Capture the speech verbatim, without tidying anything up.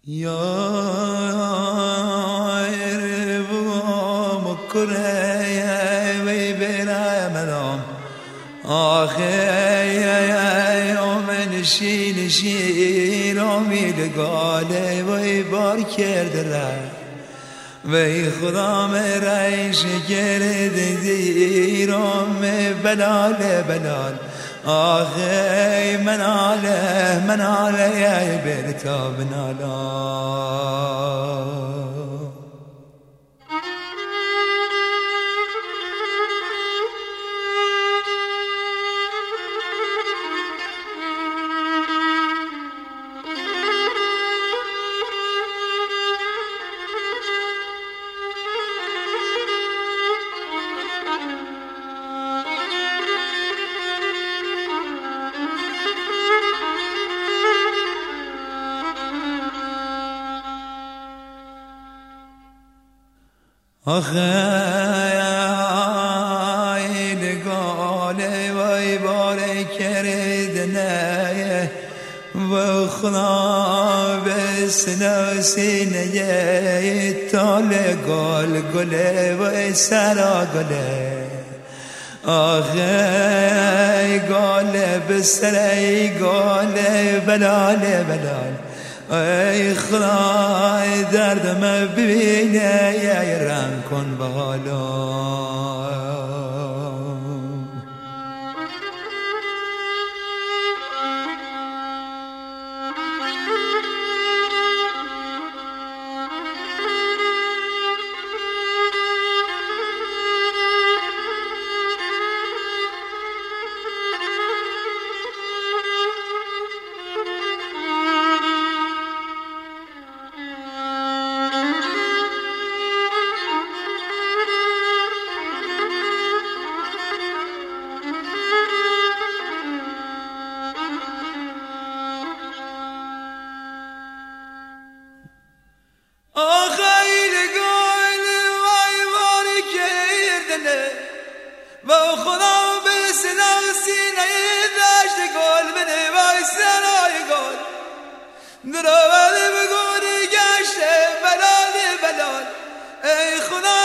یا ربو مکره وی برامدام آخه من شین شیر امید گاله وی بار کرده را وی خدا مرایش کرده دیرم بلال بلال آخه من آله من آله یا برتا بنالا آخه این گاله وی باره کردنه و خدا بسنا سینه تال گل گله و سرا گله آخه گاله بسره گاله بلاله بلال ای خدا دردم ببینه یا رنگ کن بالا و خدا بسنا سینه داشت گل بنه وای سرای گل دراوده بگوری گشته بلال بلال ای خدا